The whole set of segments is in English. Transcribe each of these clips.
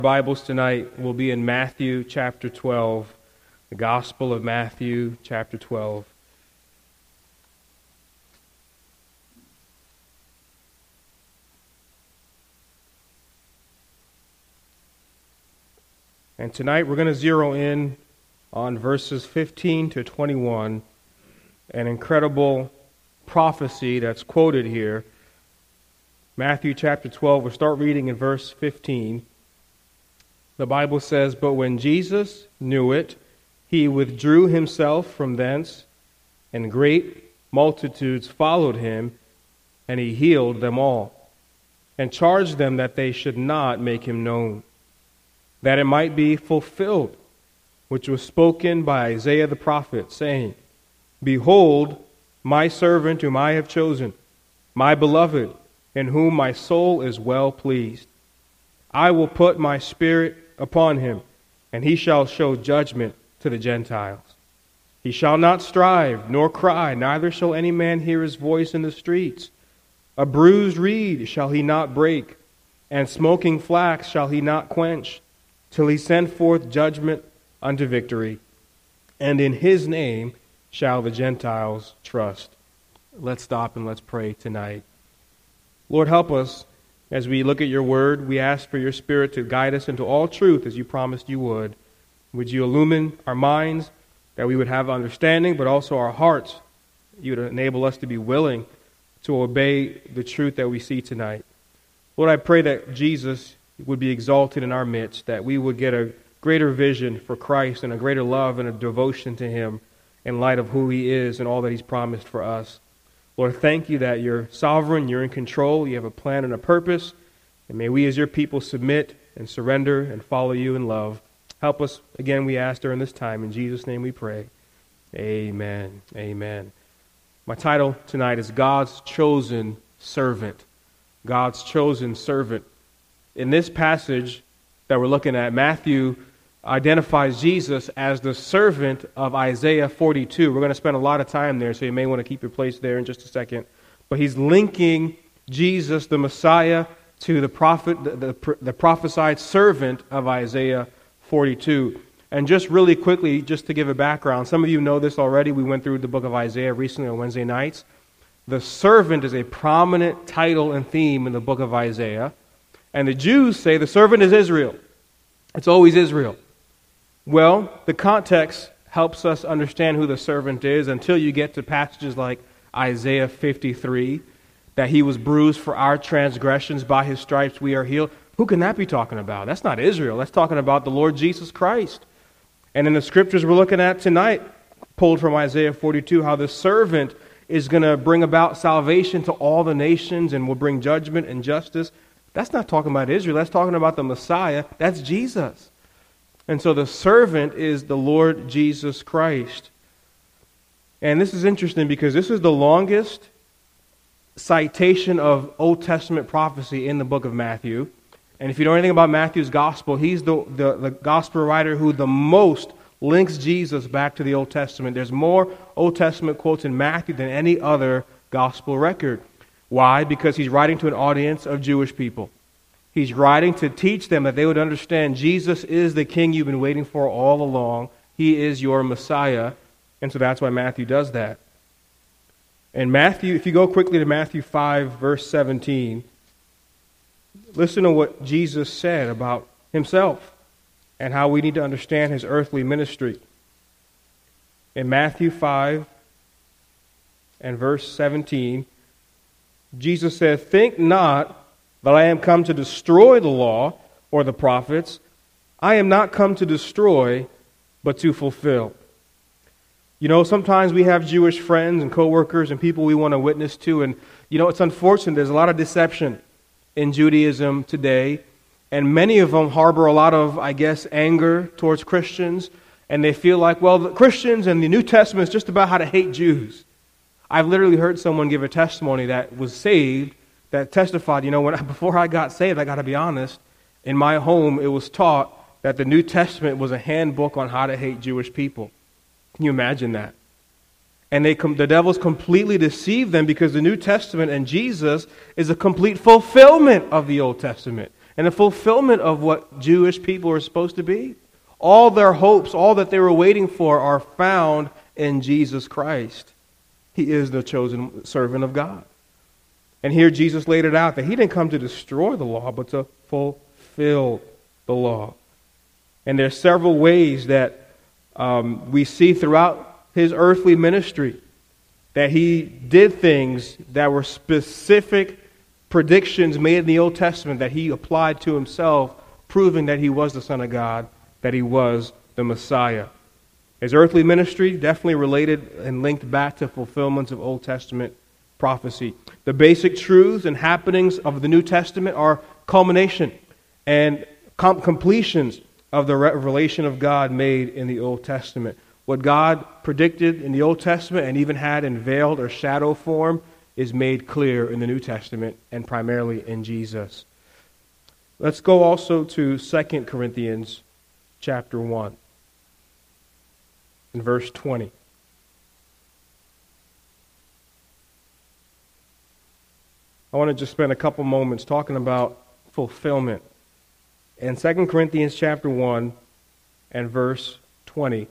Bibles tonight will be in Matthew chapter 12, the Gospel of Matthew chapter 12. And tonight we're going to zero in on verses 15 to 21, an incredible prophecy that's quoted here. Matthew chapter 12, we'll start reading in verse 15. The Bible says, "But when Jesus knew it, he withdrew himself from thence, and great multitudes followed him, and he healed them all, and charged them that they should not make him known, that it might be fulfilled, which was spoken by Isaiah the prophet, saying, Behold, my servant whom I have chosen, my beloved, in whom my soul is well pleased. I will put my spirit upon him, and he shall show judgment to the Gentiles. He shall not strive, nor cry, neither shall any man hear his voice in the streets. A bruised reed shall he not break, and smoking flax shall he not quench, till he send forth judgment unto victory. And in his name shall the Gentiles trust." Let's stop and let's pray tonight. Lord, help us as we look at your word. We ask for your Spirit to guide us into all truth as you promised you would. Would you illumine our minds that we would have understanding, but also our hearts. You would enable us to be willing to obey the truth that we see tonight. Lord, I pray that Jesus would be exalted in our midst, that we would get a greater vision for Christ and a greater love and a devotion to him in light of who he is and all that he's promised for us. Lord, thank you that you're sovereign, you're in control, you have a plan and a purpose, and may we as your people submit and surrender and follow you in love. Help us, again, we ask during this time. In Jesus' name we pray. Amen. Amen. My title tonight is God's Chosen Servant. God's Chosen Servant. In this passage that we're looking at, Matthew identifies Jesus as the servant of Isaiah 42. We're going to spend a lot of time there, so you may want to keep your place there in just a second. But he's linking Jesus, the Messiah, to the prophet, the prophesied servant of Isaiah 42. And just really quickly, just to give a background, some of you know this already. We went through the book of Isaiah recently on Wednesday nights. The servant is a prominent title and theme in the book of Isaiah. And the Jews say the servant is Israel. It's always Israel. Well, the context helps us understand who the servant is until you get to passages like Isaiah 53, that he was bruised for our transgressions, by his stripes we are healed. Who can that be talking about? That's not Israel. That's talking about the Lord Jesus Christ. And in the scriptures we're looking at tonight, pulled from Isaiah 42, how the servant is going to bring about salvation to all the nations and will bring judgment and justice. That's not talking about Israel. That's talking about the Messiah. That's Jesus. And so the servant is the Lord Jesus Christ. And this is interesting because this is the longest citation of Old Testament prophecy in the book of Matthew. And if you know anything about Matthew's gospel, he's the gospel writer who the most links Jesus back to the Old Testament. There's more Old Testament quotes in Matthew than any other gospel record. Why? Because he's writing to an audience of Jewish people. He's writing to teach them that they would understand Jesus is the king you've been waiting for all along. He is your Messiah. And so that's why Matthew does that. And Matthew, if you go quickly to Matthew 5, verse 17, listen to what Jesus said about himself and how we need to understand his earthly ministry. In Matthew 5 and verse 17, Jesus said, "Think not that I am come to destroy the law or the prophets. I am not come to destroy, but to fulfill." You know, sometimes we have Jewish friends and coworkers and people we want to witness to, and you know, it's unfortunate. There's a lot of deception in Judaism today, and many of them harbor a lot of, I guess, anger towards Christians, and they feel like, well, the Christians and the New Testament is just about how to hate Jews. I've literally heard someone give a testimony that was saved, that testified, you know, before I got saved, I got to be honest, in my home it was taught that the New Testament was a handbook on how to hate Jewish people. Can you imagine that? And the devil's completely deceived them because the New Testament and Jesus is a complete fulfillment of the Old Testament. and the fulfillment of what Jewish people are supposed to be. All their hopes, all that they were waiting for, are found in Jesus Christ. He is the chosen servant of God. And here Jesus laid it out that he didn't come to destroy the law, but to fulfill the law. And there's several ways that we see throughout his earthly ministry that he did things that were specific predictions made in the Old Testament that he applied to himself, proving that he was the Son of God, that he was the Messiah. His earthly ministry definitely related and linked back to fulfillments of Old Testament prophecy. The basic truths and happenings of the New Testament are culmination and completions of the revelation of God made in the Old Testament. What God predicted in the Old Testament and even had in veiled or shadow form is made clear in the New Testament and primarily in Jesus. Let's go also to 2 Corinthians chapter 1 and verse 20. I want to just spend a couple moments talking about fulfillment. In 2 Corinthians chapter 1 and verse 20,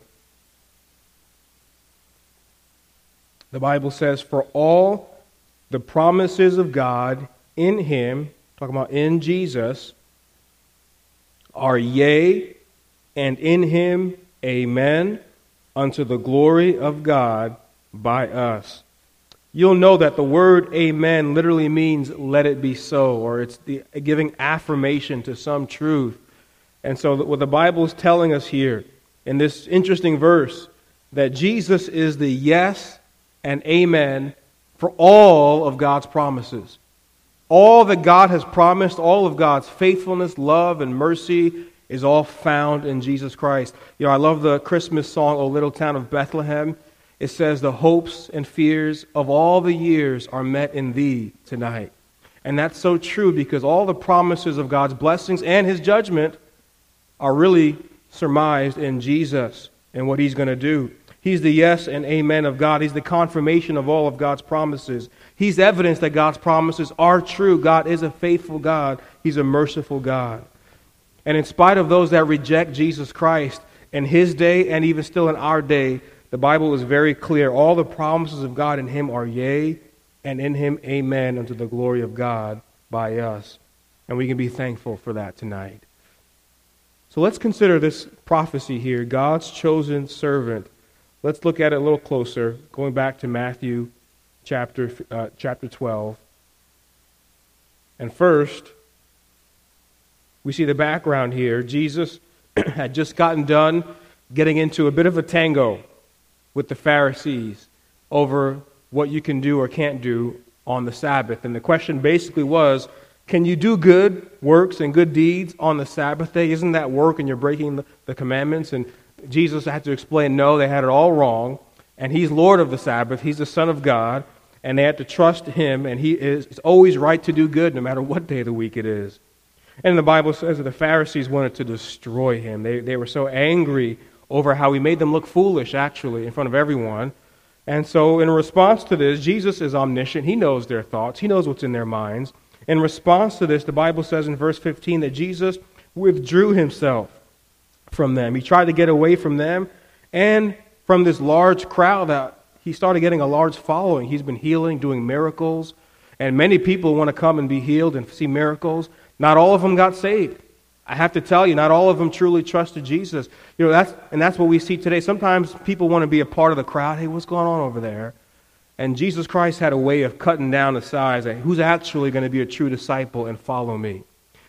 the Bible says, "For all the promises of God in him," talking about in Jesus, "are yea, and in him amen, unto the glory of God by us." You'll know that the word amen literally means let it be so, or it's giving affirmation to some truth. And so what the Bible is telling us here in this interesting verse, that Jesus is the yes and amen for all of God's promises. All that God has promised, all of God's faithfulness, love, and mercy is all found in Jesus Christ. You know, I love the Christmas song, "O Little Town of Bethlehem." It says, "The hopes and fears of all the years are met in thee tonight." And that's so true because all the promises of God's blessings and his judgment are really surmised in Jesus and what he's going to do. He's the yes and amen of God. He's the confirmation of all of God's promises. He's evidence that God's promises are true. God is a faithful God. He's a merciful God. And in spite of those that reject Jesus Christ in his day and even still in our day, the Bible is very clear. All the promises of God in him are yea, and in him amen, unto the glory of God by us. And we can be thankful for that tonight. So let's consider this prophecy here, God's chosen servant. Let's look at it a little closer, going back to Matthew chapter 12. And first, we see the background here. Jesus had just gotten done getting into a bit of a tango with the Pharisees over what you can do or can't do on the Sabbath. And the question basically was, can you do good works and good deeds on the Sabbath day? Isn't that work and you're breaking the commandments? And Jesus had to explain, no, they had it all wrong. And he's Lord of the Sabbath. He's the Son of God. And they had to trust him. And it's always right to do good no matter what day of the week it is. And the Bible says that the Pharisees wanted to destroy him. They were so angry over how he made them look foolish, actually, in front of everyone. And so in response to this, Jesus is omniscient. He knows their thoughts. He knows what's in their minds. In response to this, the Bible says in verse 15 that Jesus withdrew himself from them. He tried to get away from them and from this large crowd that he started getting a large following. He's been healing, doing miracles, and many people want to come and be healed and see miracles. Not all of them got saved. I have to tell you, not all of them truly trusted Jesus. You know, that's what we see today. Sometimes people want to be a part of the crowd. Hey, what's going on over there? And Jesus Christ had a way of cutting down the size. Who's actually going to be a true disciple and follow me?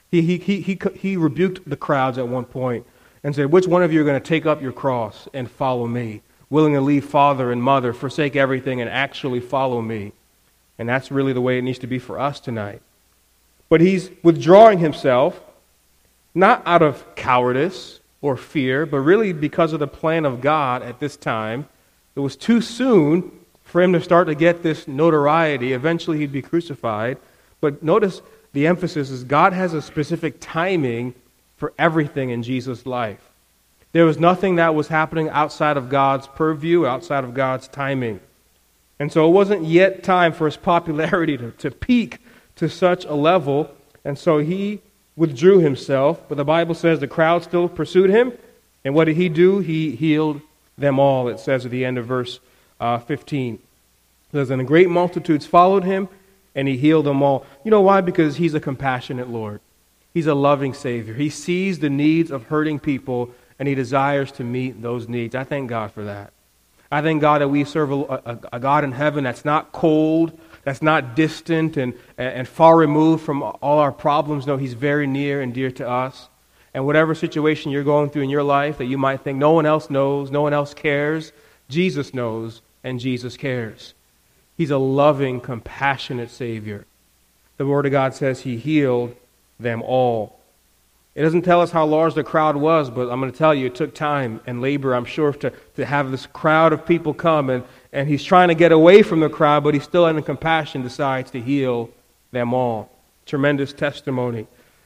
He rebuked the crowds at one point and said, which one of you are going to take up your cross and follow me? Willing to leave father and mother, forsake everything, and actually follow me. And that's really the way it needs to be for us tonight. But he's withdrawing himself, not out of cowardice or fear, but really because of the plan of God at this time. It was too soon for him to start to get this notoriety. Eventually he'd be crucified. But notice the emphasis is God has a specific timing for everything in Jesus' life. There was nothing that was happening outside of God's purview, outside of God's timing. And so it wasn't yet time for his popularity to peak to such a level. And so he withdrew himself, but the Bible says the crowd still pursued him. And what did he do? He healed them all, it says at the end of verse 15. It says, and the great multitudes followed him, and he healed them all. You know why? Because he's a compassionate Lord. He's a loving Savior. He sees the needs of hurting people, and he desires to meet those needs. I thank God for that. I thank God that we serve a God in heaven that's not cold, that's not distant and far removed from all our problems. No, he's very near and dear to us. And whatever situation you're going through in your life that you might think no one else knows, no one else cares, Jesus knows and Jesus cares. He's a loving, compassionate Savior. The Word of God says he healed them all. It doesn't tell us how large the crowd was, but I'm going to tell you it took time and labor, I'm sure, to have this crowd of people come. And he's trying to get away from the crowd, but he still, in compassion, decides to heal them all. Tremendous testimony.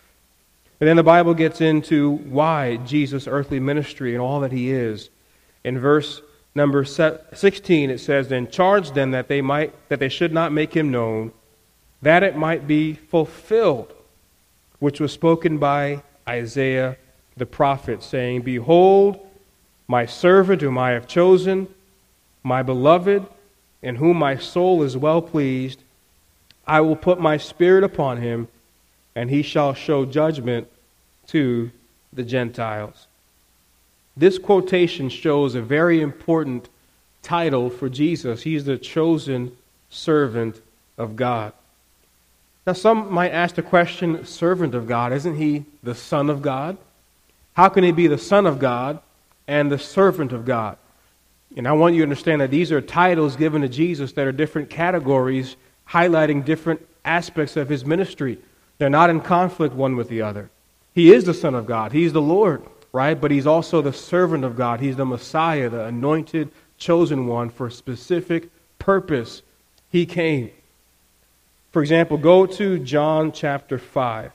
And then the Bible gets into why Jesus' earthly ministry and all that he is. In verse number 16, it says, then charge them that they should not make him known, that it might be fulfilled, which was spoken by Isaiah the prophet, saying, behold, my servant whom I have chosen, my beloved, in whom my soul is well pleased. I will put my spirit upon him, and he shall show judgment to the Gentiles. This quotation shows a very important title for Jesus. He's the chosen servant of God. Now, some might ask the question, servant of God, isn't he the Son of God? How can he be the Son of God and the servant of God? And I want you to understand that these are titles given to Jesus that are different categories, highlighting different aspects of his ministry. They're not in conflict one with the other. He is the Son of God. He's the Lord, right? But he's also the servant of God. He's the Messiah, the anointed, chosen one for a specific purpose. He came. For example, go to John chapter 5.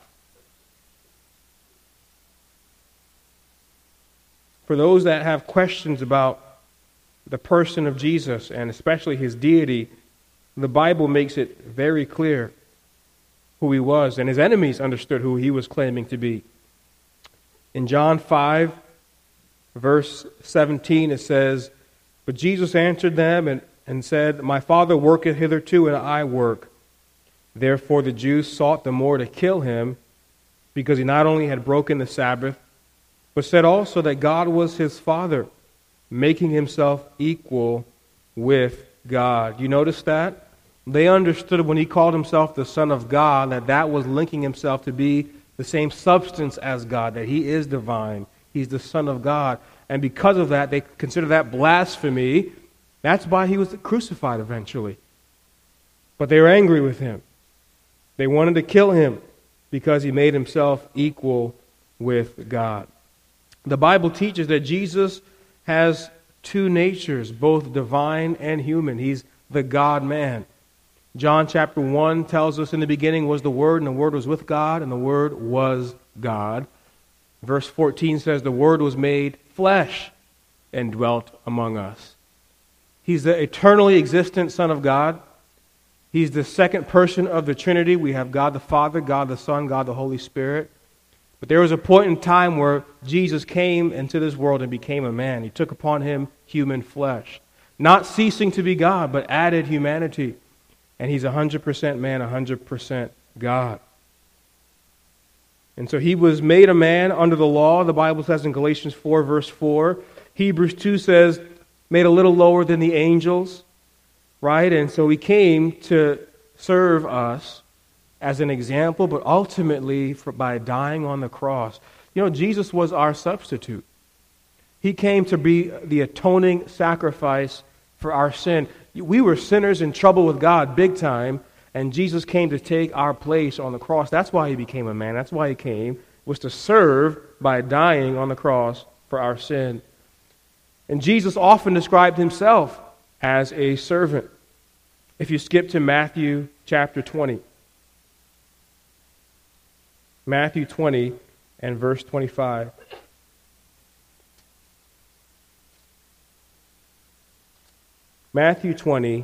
For those that have questions about the person of Jesus and especially his deity, the Bible makes it very clear who he was, and his enemies understood who he was claiming to be. In John 5, verse 17, it says, but Jesus answered them and said, my Father worketh hitherto, and I work. Therefore the Jews sought the more to kill him, because he not only had broken the Sabbath, but said also that God was his Father, making himself equal with God. You notice that? They understood when he called himself the Son of God, that was linking himself to be the same substance as God, that he is divine. He's the Son of God. And because of that, they consider that blasphemy. That's why he was crucified eventually. But they were angry with him. They wanted to kill him because he made himself equal with God. The Bible teaches that Jesus has two natures, both divine and human. He's the God-man. John chapter 1 tells us in the beginning was the Word, and the Word was with God, and the Word was God. Verse 14 says the Word was made flesh and dwelt among us. He's the eternally existent Son of God. He's the second person of the Trinity. We have God the Father, God the Son, God the Holy Spirit. But there was a point in time where Jesus came into this world and became a man. He took upon him human flesh, not ceasing to be God, but added humanity. And he's 100% man, 100% God. And so he was made a man under the law. The Bible says in Galatians 4, verse 4. Hebrews 2 says, made a little lower than the angels. Right? And so he came to serve us as an example, but ultimately by dying on the cross. You know, Jesus was our substitute. He came to be the atoning sacrifice for our sin. We were sinners in trouble with God big time, and Jesus came to take our place on the cross. That's why he became a man. That's why he came, was to serve by dying on the cross for our sin. And Jesus often described himself as a servant. If you skip to Matthew chapter 20. Matthew 20 and verse 25. Matthew 20,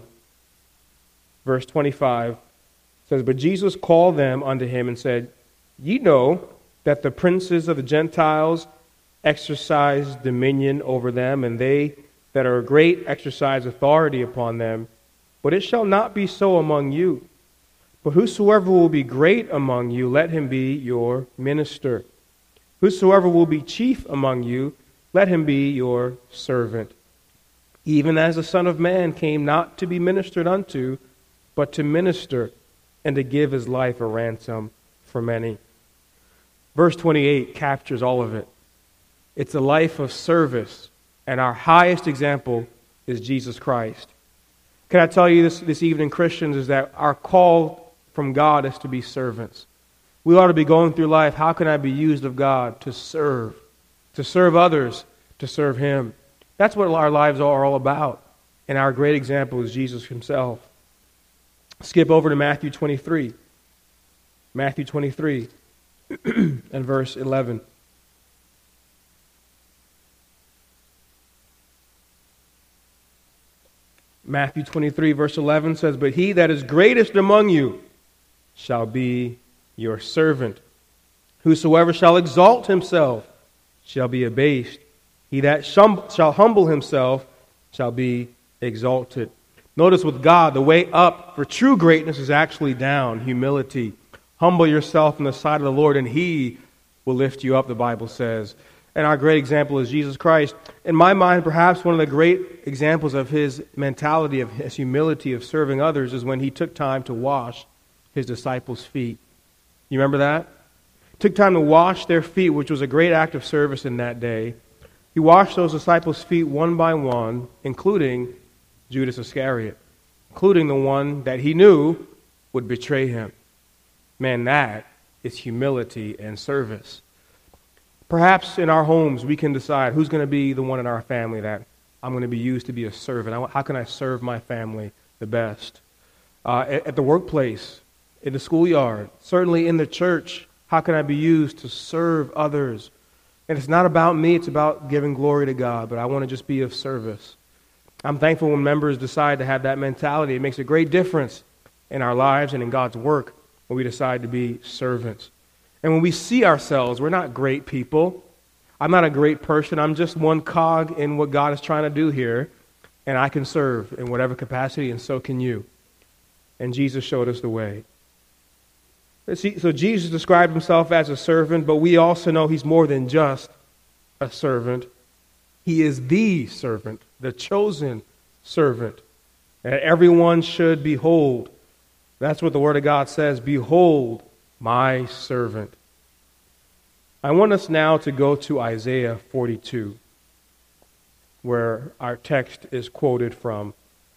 verse 25 says, but Jesus called them unto him and said, ye know that the princes of the Gentiles exercise dominion over them, and they that are great exercise authority upon them. But it shall not be so among you. But whosoever will be great among you, let him be your minister. Whosoever will be chief among you, let him be your servant. Even as the Son of Man came not to be ministered unto, but to minister, and to give his life a ransom for many. Verse 28 captures all of it. It's a life of service, and our highest example is Jesus Christ. Can I tell you this evening, Christians, is that our call from God is to be servants. We ought to be going through life, how can I be used of God to serve others, to serve Him? That's what our lives are all about. And our great example is Jesus Himself. Skip over to Matthew 23. Matthew 23 and verse 11. Matthew 23 verse 11 says, "But he that is greatest among you shall be your servant. Whosoever shall exalt himself shall be abased. He that shall humble himself shall be exalted." Notice with God, the way up for true greatness is actually down, humility. Humble yourself in the sight of the Lord, and He will lift you up, the Bible says. And our great example is Jesus Christ. In my mind, perhaps one of the great examples of His mentality, of His humility, of serving others, is when He took time to wash His disciples' feet. You remember that? Took time to wash their feet, which was a great act of service in that day. He washed those disciples' feet one by one, including Judas Iscariot, including the one that He knew would betray Him. Man, that is humility and service. Perhaps in our homes we can decide who's going to be the one in our family that I'm going to be used to be a servant. How can I serve my family the best? At the workplace, in the schoolyard, certainly in the church, how can I be used to serve others? And it's not about me, it's about giving glory to God, but I want to just be of service. I'm thankful when members decide to have that mentality. It makes a great difference in our lives and in God's work when we decide to be servants. And when we see ourselves, we're not great people. I'm not a great person. I'm just one cog in what God is trying to do here, and I can serve in whatever capacity, and so can you. And Jesus showed us the way. So Jesus described Himself as a servant, but we also know He's more than just a servant. He is the servant, the chosen servant, that everyone should behold. That's what the Word of God says, "Behold my servant." I want us now to go to Isaiah 42, where our text is quoted from.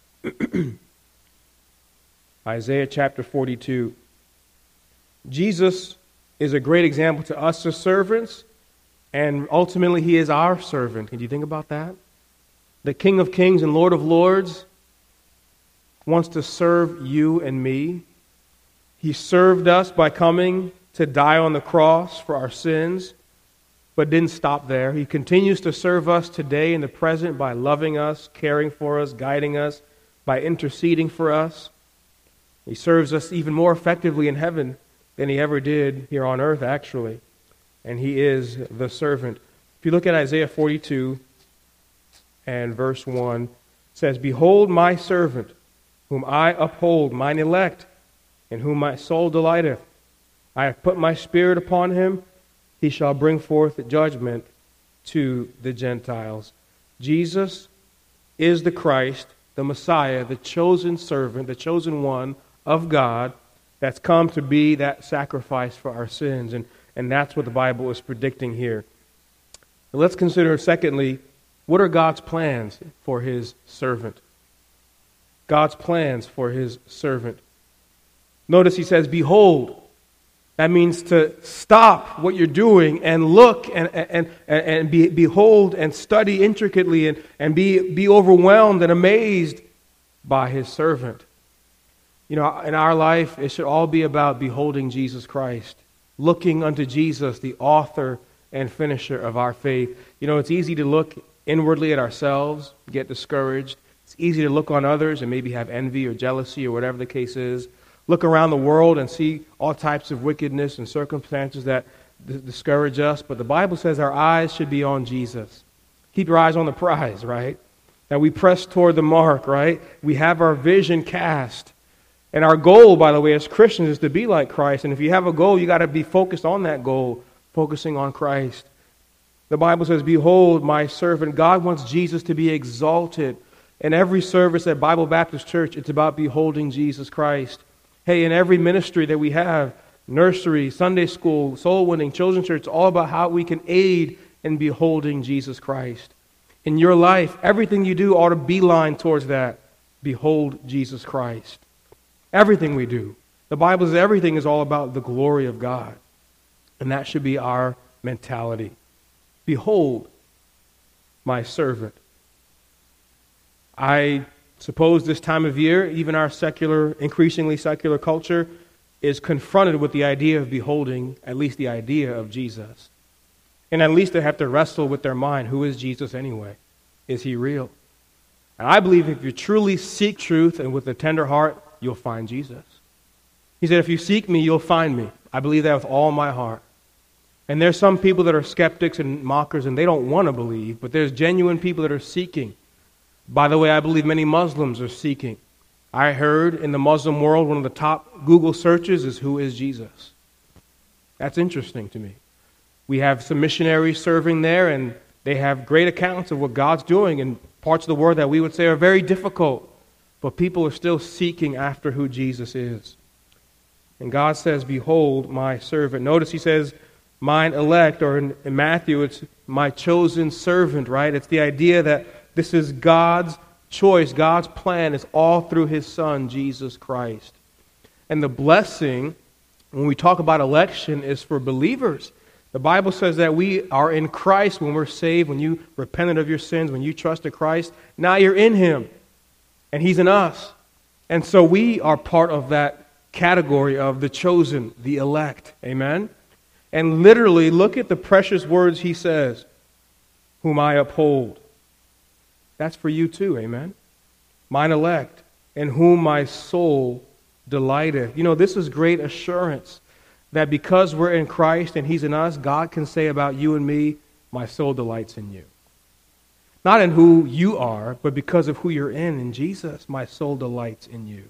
Isaiah chapter 42. Jesus is a great example to us as servants, and ultimately He is our servant. Can you think about that? The King of Kings and Lord of Lords wants to serve you and me. He served us by coming to die on the cross for our sins, but didn't stop there. He continues to serve us today in the present by loving us, caring for us, guiding us, by interceding for us. He serves us even more effectively in heaven than He ever did here on earth, actually. And He is the servant. If you look at Isaiah 42 and verse 1, it says, "Behold my servant, whom I uphold, mine elect, in whom my soul delighteth. I have put my spirit upon him. He shall bring forth judgment to the Gentiles." Jesus is the Christ, the Messiah, the chosen servant, the chosen one of God that's come to be that sacrifice for our sins. And that's what the Bible is predicting here. Now let's consider, secondly, what are God's plans for His servant? God's plans for His servant. Notice He says, "Behold." That means to stop what you're doing and look and behold and study intricately and be overwhelmed and amazed by His servant. You know, in our life, it should all be about beholding Jesus Christ, looking unto Jesus, the author and finisher of our faith. You know, it's easy to look inwardly at ourselves, get discouraged. It's easy to look on others and maybe have envy or jealousy or whatever the case is. Look around the world and see all types of wickedness and circumstances that discourage us, but the Bible says our eyes should be on Jesus. Keep your eyes on the prize, right? That we press toward the mark, right? We have our vision cast. And our goal, by the way, as Christians is to be like Christ. And if you have a goal, you got to be focused on that goal, focusing on Christ. The Bible says, behold, my servant. God wants Jesus to be exalted. In every service at Bible Baptist Church, it's about beholding Jesus Christ. Hey, in every ministry that we have, nursery, Sunday school, soul winning, children's church, it's all about how we can aid in beholding Jesus Christ. In your life, everything you do ought to beeline towards that. Behold Jesus Christ. Everything we do. The Bible says everything is all about the glory of God. And that should be our mentality. Behold, my servant. I suppose this time of year, even our increasingly secular culture is confronted with the idea of beholding, at least the idea of Jesus. And at least they have to wrestle with their mind, who is Jesus anyway? Is he real? And I believe if you truly seek truth and with a tender heart, you'll find Jesus. He said, if you seek me, you'll find me. I believe that with all my heart. And there's some people that are skeptics and mockers and they don't want to believe, but there's genuine people that are seeking. By the way, I believe many Muslims are seeking. I heard in the Muslim world, one of the top Google searches is, who is Jesus? That's interesting to me. We have some missionaries serving there, and they have great accounts of what God's doing in parts of the world that we would say are very difficult. But people are still seeking after who Jesus is. And God says, behold, my servant. Notice he says, mine elect, or in Matthew, it's my chosen servant, right? It's the idea that this is God's choice, God's plan is all through his Son, Jesus Christ. And the blessing, when we talk about election, is for believers. The Bible says that we are in Christ when we're saved, when you repented of your sins, when you trusted Christ. Now you're in him, and he's in us. And so we are part of that category of the chosen, the elect. Amen? And literally, look at the precious words he says, whom I uphold. That's for you too, amen? Mine elect, in whom my soul delighteth. You know, this is great assurance that because we're in Christ and he's in us, God can say about you and me, my soul delights in you. Not in who you are, but because of who you're in Jesus, my soul delights in you.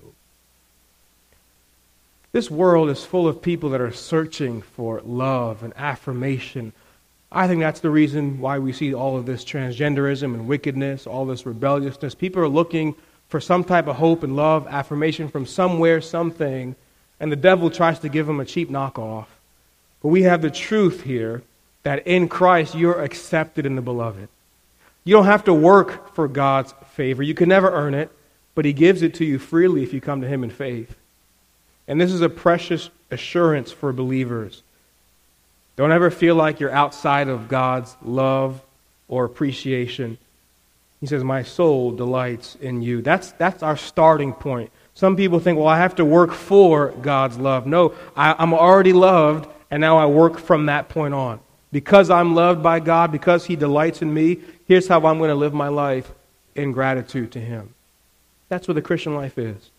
This world is full of people that are searching for love and affirmation. I think that's the reason why we see all of this transgenderism and wickedness, all this rebelliousness. People are looking for some type of hope and love, affirmation from somewhere, something, and the devil tries to give them a cheap knockoff. But we have the truth here that in Christ you're accepted in the beloved. You don't have to work for God's favor. You can never earn it, but he gives it to you freely if you come to him in faith. And this is a precious assurance for believers. Don't ever feel like you're outside of God's love or appreciation. He says, my soul delights in you. That's our starting point. Some people think, well, I have to work for God's love. No, I'm already loved, and now I work from that point on. Because I'm loved by God, because he delights in me, here's how I'm going to live my life in gratitude to him. That's what the Christian life is.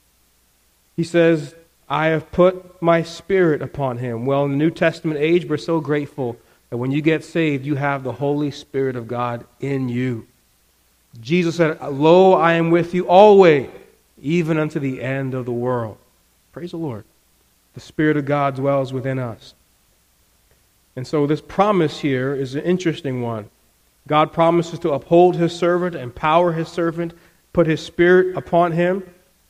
He says, I have put my spirit upon him. Well, in the New Testament age, we're so grateful that when you get saved, you have the Holy Spirit of God in you. Jesus said, lo, I am with you always, even unto the end of the world. Praise the Lord. The Spirit of God dwells within us. And so this promise here is an interesting one. God promises to uphold his servant, empower his servant, put his Spirit upon him.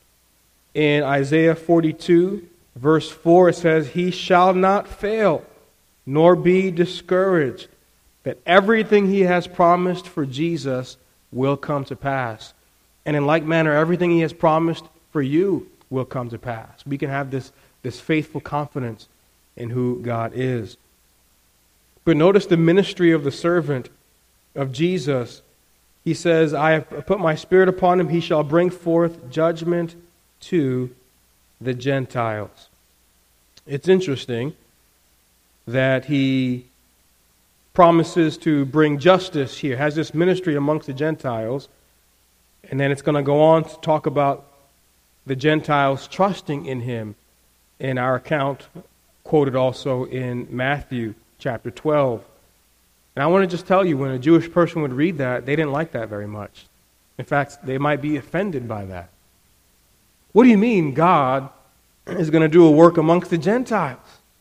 In Isaiah 42, verse 4, it says, he shall not fail, nor be discouraged, that everything he has promised for Jesus will come to pass. And in like manner, everything he has promised for you will come to pass. We can have this faithful confidence in who God is. But notice the ministry of the servant of Jesus. He says, I have put my Spirit upon him, he shall bring forth judgment to the Gentiles. It's interesting that he promises to bring justice here, has this ministry amongst the Gentiles, and then it's going to go on to talk about the Gentiles trusting in him in our account quoted also in Matthew chapter 12. And I want to just tell you, when a Jewish person would read that, they didn't like that very much. In fact, they might be offended by that. What do you mean God is going to do a work amongst the Gentiles?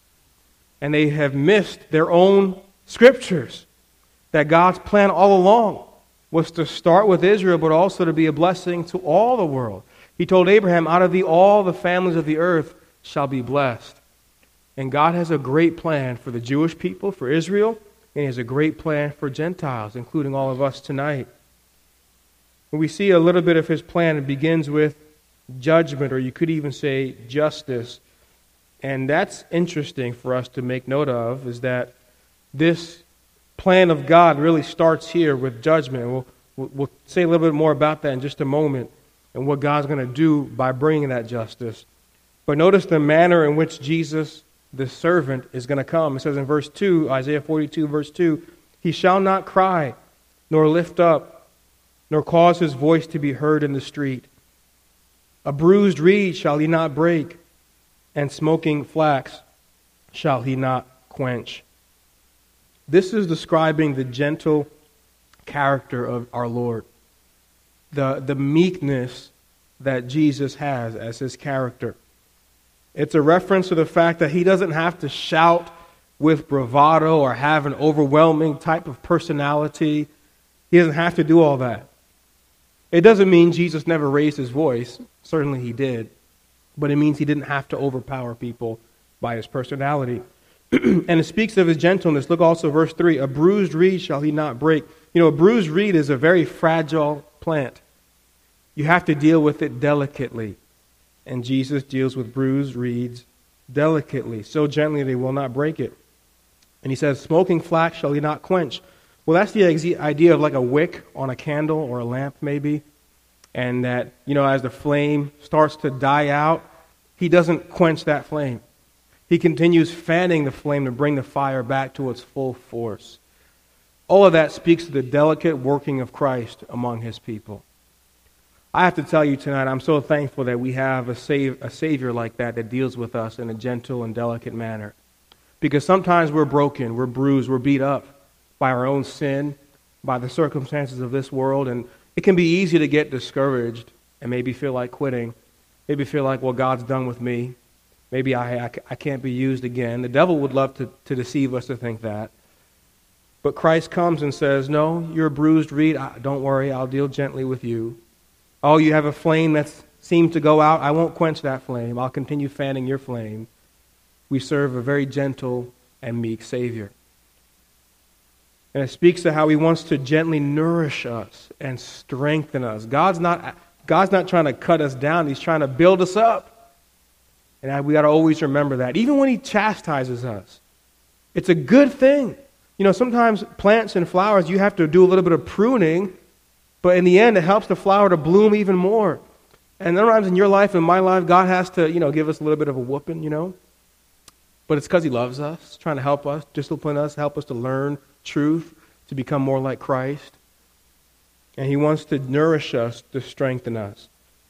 And they have missed their own scriptures, that God's plan all along was to start with Israel, but also to be a blessing to all the world. He told Abraham, out of thee all the families of the earth shall be blessed. And God has a great plan for the Jewish people, for Israel, and He has a great plan for Gentiles, including all of us tonight. When we see a little bit of His plan, it begins with judgment, or you could even say justice. And that's interesting for us to make note of, is that this plan of God really starts here with judgment. We'll say a little bit more about that in just a moment and what God's going to do by bringing that justice. But notice the manner in which Jesus, the servant, is going to come. It says in verse 2, Isaiah 42, verse 2, He shall not cry, nor lift up, nor cause His voice to be heard in the street. A bruised reed shall He not break, and smoking flax shall He not quench. This is describing the gentle character of our Lord, the meekness that Jesus has as His character. It's a reference to the fact that He doesn't have to shout with bravado or have an overwhelming type of personality. He doesn't have to do all that. It doesn't mean Jesus never raised His voice. Certainly He did. But it means He didn't have to overpower people by His personality. And it speaks of His gentleness. Look also verse 3. A bruised reed shall He not break. You know, a bruised reed is a very fragile plant. You have to deal with it delicately. And Jesus deals with bruised reeds delicately, so gently they will not break it. And He says, smoking flax shall He not quench. Well, that's the idea of like a wick on a candle or a lamp maybe. And that, you know, as the flame starts to die out, He doesn't quench that flame. He continues fanning the flame to bring the fire back to its full force. All of that speaks to the delicate working of Christ among His people. I have to tell you tonight, I'm so thankful that we have a Savior like that deals with us in a gentle and delicate manner. Because sometimes we're broken, we're bruised, we're beat up by our own sin, by the circumstances of this world, and it can be easy to get discouraged and maybe feel like quitting. Maybe feel like, well, God's done with me. Maybe I can't be used again. The devil would love to deceive us to think that. But Christ comes and says, no, you're a bruised reed. Don't worry, I'll deal gently with you. Oh, you have a flame that seems to go out. I won't quench that flame. I'll continue fanning your flame. We serve a very gentle and meek Savior. And it speaks to how He wants to gently nourish us and strengthen us. God's not trying to cut us down. He's trying to build us up. And we got to always remember that. Even when He chastises us, it's a good thing. You know, sometimes plants and flowers, you have to do a little bit of pruning, but in the end, it helps the flower to bloom even more. And sometimes in your life, in my life, God has to, give us a little bit of a whooping, But it's because He loves us, trying to help us, discipline us, help us to learn truth, to become more like Christ. And He wants to nourish us, to strengthen us.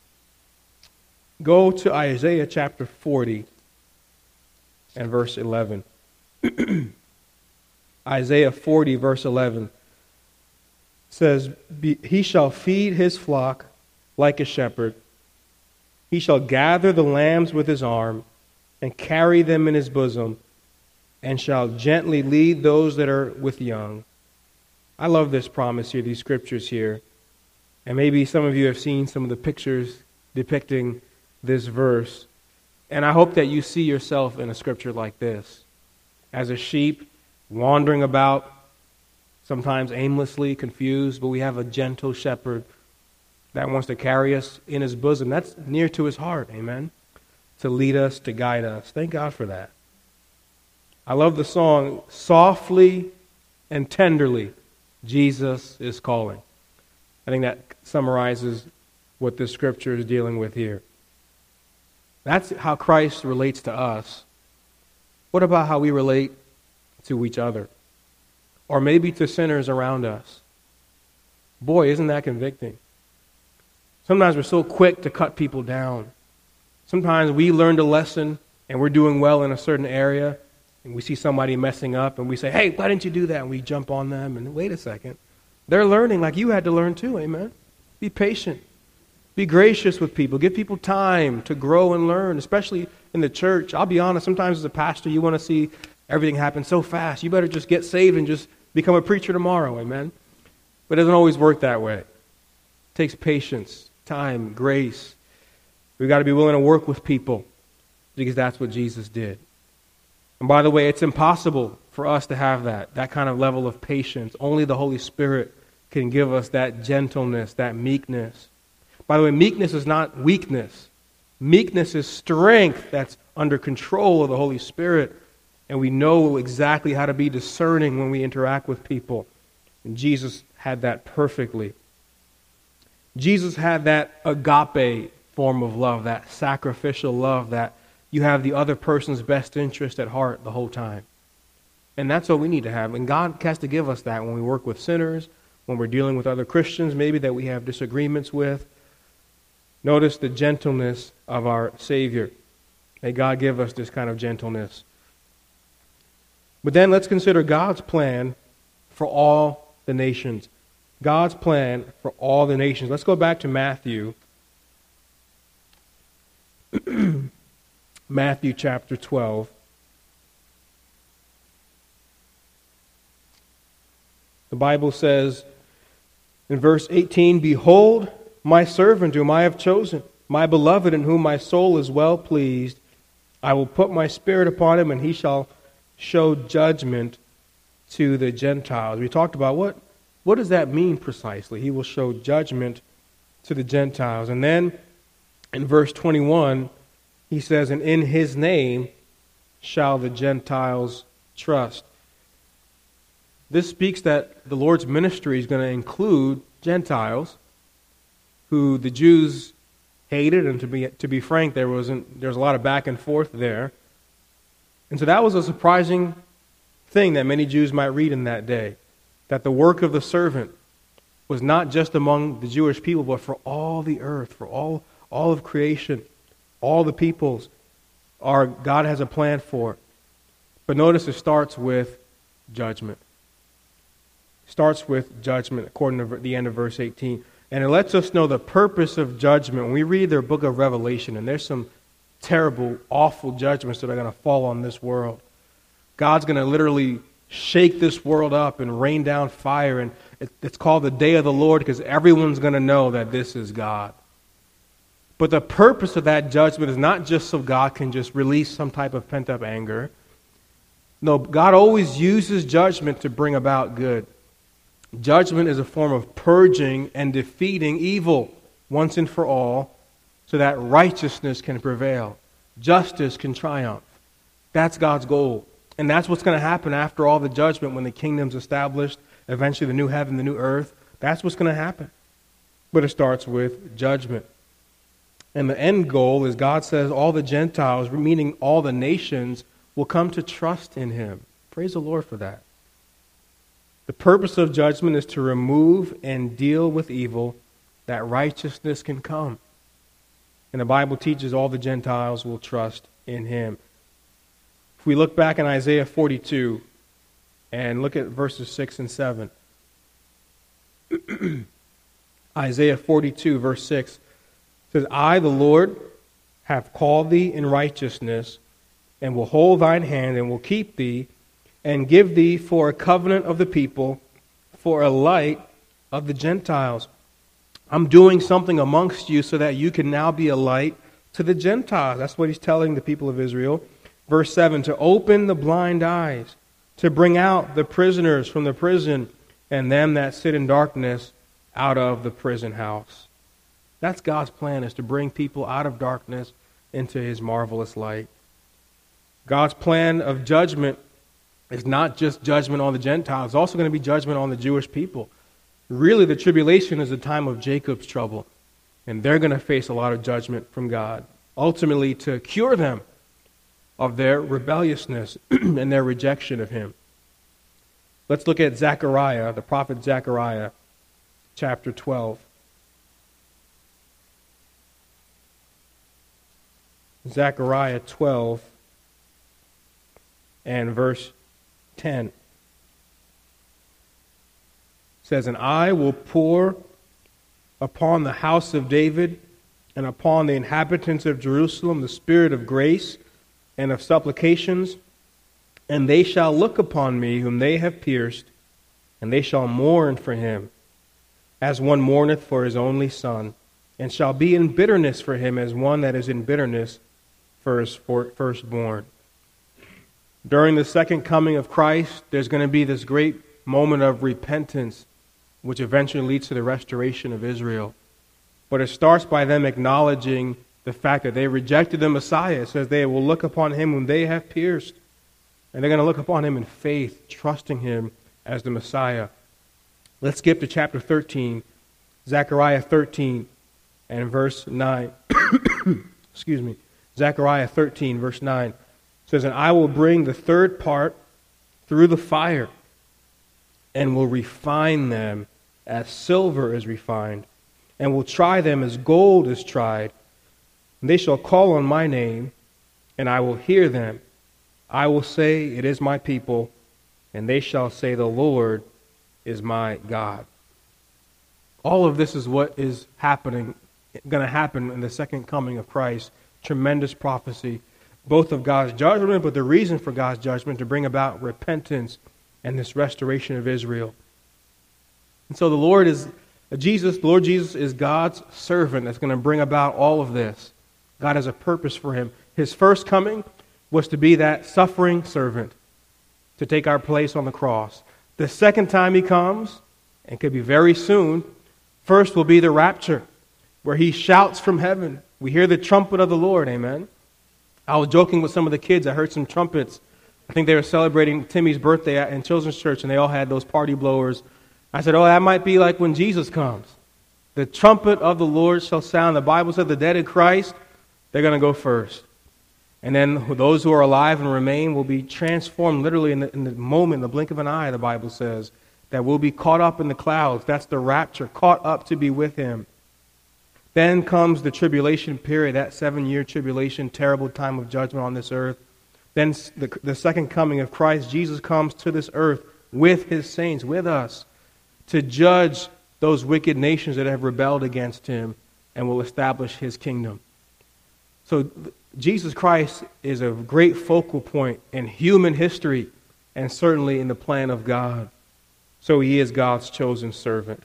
Go to Isaiah chapter 40 and verse 11. Isaiah 40 verse 11 says, He shall feed His flock like a shepherd. He shall gather the lambs with His arm and carry them in His bosom, and shall gently lead those that are with young. I love this promise here, these scriptures here. And maybe some of you have seen some of the pictures depicting this verse. And I hope that you see yourself in a scripture like this. As a sheep wandering about, sometimes aimlessly, confused, but we have a gentle shepherd that wants to carry us in His bosom. That's near to His heart, amen? To lead us, to guide us. Thank God for that. I love the song, Softly and Tenderly, Jesus is Calling. I think that summarizes what this scripture is dealing with here. That's how Christ relates to us. What about how we relate to each other? Or maybe to sinners around us? Boy, isn't that convicting. Sometimes we're so quick to cut people down. Sometimes we learned a lesson and we're doing well in a certain area, and we see somebody messing up, and we say, hey, why didn't you do that? And we jump on them, and wait a second. They're learning like you had to learn too, amen? Be patient. Be gracious with people. Give people time to grow and learn, especially in the church. I'll be honest, sometimes as a pastor, you want to see everything happen so fast. You better just get saved and just become a preacher tomorrow, amen? But it doesn't always work that way. It takes patience, time, grace. We've got to be willing to work with people because that's what Jesus did. And by the way, it's impossible for us to have that kind of level of patience. Only the Holy Spirit can give us that gentleness, that meekness. By the way, meekness is not weakness. Meekness is strength that's under control of the Holy Spirit. And we know exactly how to be discerning when we interact with people. And Jesus had that perfectly. Jesus had that agape form of love, that sacrificial love, that you have the other person's best interest at heart the whole time. And that's what we need to have. And God has to give us that when we work with sinners, when we're dealing with other Christians, maybe that we have disagreements with. Notice the gentleness of our Savior. May God give us this kind of gentleness. But then let's consider God's plan for all the nations. God's plan for all the nations. Let's go back to Matthew. Matthew chapter 12. The Bible says in verse 18, behold, my servant whom I have chosen, my beloved in whom my soul is well pleased. I will put my spirit upon him, and he shall show judgment to the Gentiles. We talked about what does that mean precisely? He will show judgment to the Gentiles. And then in verse 21, he says, and in his name shall the Gentiles trust. This speaks that the Lord's ministry is going to include Gentiles who the Jews hated, and to be frank, there's a lot of back and forth there. And so that was a surprising thing that many Jews might read in that day, that the work of the servant was not just among the Jewish people, but for all the earth, for all of creation, all the peoples. God has a plan for. But notice it starts with judgment. It starts with judgment, according to the end of verse 18. And it lets us know the purpose of judgment. When we read their book of Revelation, and there's some terrible, awful judgments that are going to fall on this world. God's going to literally shake this world up and rain down fire. And it's called the day of the Lord because everyone's going to know that this is God. But the purpose of that judgment is not just so God can just release some type of pent-up anger. No, God always uses judgment to bring about good. Judgment is a form of purging and defeating evil once and for all so that righteousness can prevail. Justice can triumph. That's God's goal. And that's what's going to happen after all the judgment when the kingdom's established, eventually the new heaven, the new earth. That's what's going to happen. But it starts with judgment. And the end goal is God says all the Gentiles, meaning all the nations, will come to trust in him. Praise the Lord for that. The purpose of judgment is to remove and deal with evil that righteousness can come. And the Bible teaches all the Gentiles will trust in him. If we look back in Isaiah 42 and look at verses 6 and 7. Isaiah 42 verse 6 says, I, the Lord, have called thee in righteousness, and will hold thine hand, and will keep thee, and give thee for a covenant of the people, for a light of the Gentiles. I'm doing something amongst you so that you can now be a light to the Gentiles. That's what he's telling the people of Israel. Verse 7, to open the blind eyes, to bring out the prisoners from the prison, and them that sit in darkness out of the prison house. That's God's plan, is to bring people out of darkness into his marvelous light. God's plan of judgment is not just judgment on the Gentiles. It's also going to be judgment on the Jewish people. Really, the tribulation is a time of Jacob's trouble. And they're going to face a lot of judgment from God, ultimately to cure them of their rebelliousness and their rejection of him. Let's look at Zechariah, the prophet Zechariah, chapter 12. Zechariah 12, and verse 10. It says, "And I will pour upon the house of David and upon the inhabitants of Jerusalem the spirit of grace and of supplications, and they shall look upon me whom they have pierced, and they shall mourn for him, as one mourneth for his only son, and shall be in bitterness for him as one that is in bitterness for his firstborn." During the second coming of Christ, there's going to be this great moment of repentance, which eventually leads to the restoration of Israel. But it starts by them acknowledging the fact that they rejected the Messiah. It says they will look upon him whom they have pierced. And they're going to look upon him in faith, trusting him as the Messiah. Let's skip to chapter 13, Zechariah 13 and verse 9. Excuse me. Zechariah 13, verse 9 says, "And I will bring the third part through the fire, and will refine them as silver is refined, and will try them as gold is tried. And they shall call on my name, and I will hear them. I will say, it is my people, and they shall say, the Lord is my God." All of this is what is going to happen in the second coming of Christ. Tremendous prophecy, both of God's judgment, but the reason for God's judgment to bring about repentance and this restoration of Israel. And so the Lord Jesus is God's servant that's going to bring about all of this. God has a purpose for him. His first coming was to be that suffering servant, to take our place on the cross. The second time he comes, and could be very soon, first will be the rapture, where he shouts from heaven. We hear the trumpet of the Lord, amen. I was joking with some of the kids. I heard some trumpets. I think they were celebrating Timmy's birthday in Children's Church, and they all had those party blowers. I said, that might be like when Jesus comes. The trumpet of the Lord shall sound. The Bible said the dead in Christ, they're going to go first. And then those who are alive and remain will be transformed literally in the moment, in the blink of an eye, the Bible says, that we'll be caught up in the clouds. That's the rapture, caught up to be with him. Then comes the tribulation period, that 7-year tribulation, terrible time of judgment on this earth. Then the second coming of Christ, Jesus comes to this earth with his saints, with us, to judge those wicked nations that have rebelled against him and will establish his kingdom. So Jesus Christ is a great focal point in human history and certainly in the plan of God. So he is God's chosen servant.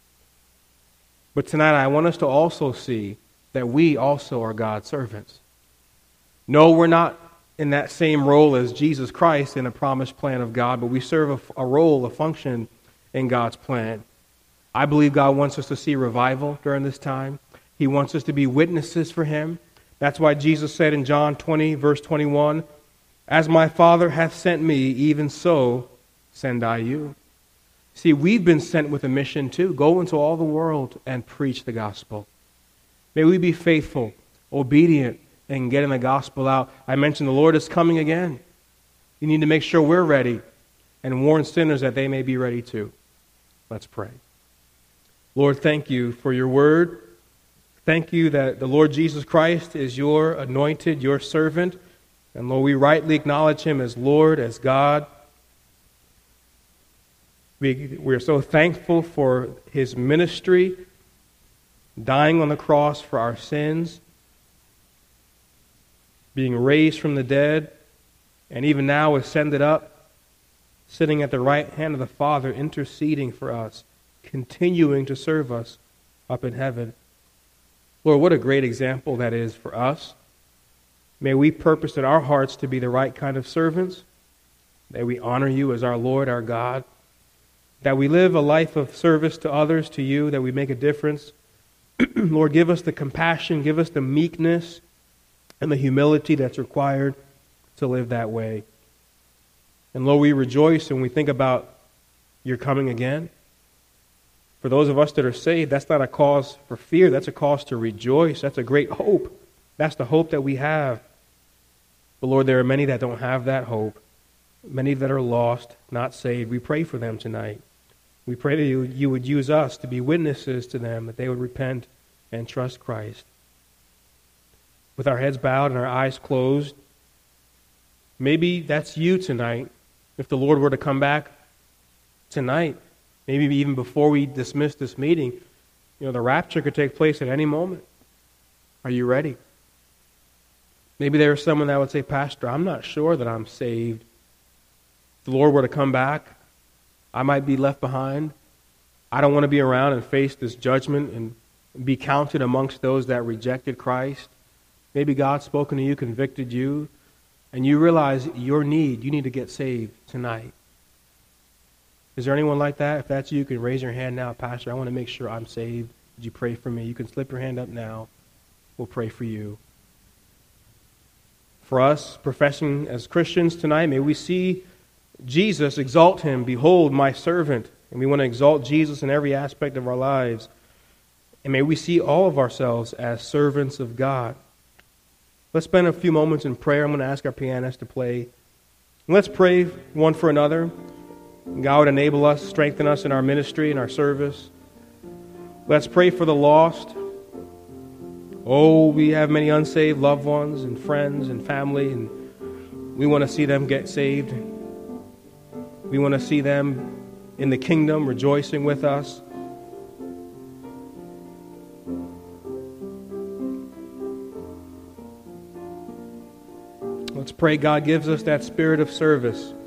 But tonight I want us to also see that we also are God's servants. No, we're not in that same role as Jesus Christ in the promised plan of God, but we serve a role, a function in God's plan. I believe God wants us to see revival during this time. He wants us to be witnesses for him. That's why Jesus said in John 20, verse 21, "As my Father hath sent me, even so send I you." See, we've been sent with a mission too. Go into all the world and preach the gospel. May we be faithful, obedient, and getting the gospel out. I mentioned the Lord is coming again. You need to make sure we're ready and warn sinners that they may be ready too. Let's pray. Lord, thank you for your word. Thank you that the Lord Jesus Christ is your anointed, your servant. And Lord, we rightly acknowledge him as Lord, as God. We're so thankful for his ministry, dying on the cross for our sins, being raised from the dead, and even now ascended up, sitting at the right hand of the Father, interceding for us, continuing to serve us up in heaven. Lord, what a great example that is for us. May we purpose in our hearts to be the right kind of servants. May we honor you as our Lord, our God. That we live a life of service to others, to you, that we make a difference. Lord, give us the compassion, give us the meekness and the humility that's required to live that way. And Lord, we rejoice when we think about your coming again. For those of us that are saved, that's not a cause for fear. That's a cause to rejoice. That's a great hope. That's the hope that we have. But Lord, there are many that don't have that hope. Many that are lost, not saved. We pray for them tonight. We pray that you would use us to be witnesses to them, that they would repent and trust Christ. With our heads bowed and our eyes closed, Maybe that's you tonight. If the Lord were to come back tonight, maybe even before we dismiss this meeting, the rapture could take place at any moment. Are you ready? Maybe there's someone that would say, Pastor, I'm not sure that I'm saved. If the Lord were to come back, I might be left behind. I don't want to be around and face this judgment and be counted amongst those that rejected Christ. Maybe God's spoken to you, convicted you, and you realize your need. You need to get saved tonight. Is there anyone like that? If that's you, you can raise your hand now. Pastor, I want to make sure I'm saved. Would you pray for me? You can slip your hand up now. We'll pray for you. For us, professing as Christians tonight, may we see Jesus, exalt him. Behold, my servant. And we want to exalt Jesus in every aspect of our lives. And may we see all of ourselves as servants of God. Let's spend a few moments in prayer. I'm going to ask our pianist to play. Let's pray one for another. God would enable us, strengthen us in our ministry and our service. Let's pray for the lost. Oh, we have many unsaved loved ones and friends and family, and we want to see them get saved. We want to see them in the kingdom rejoicing with us. Let's pray God gives us that spirit of service.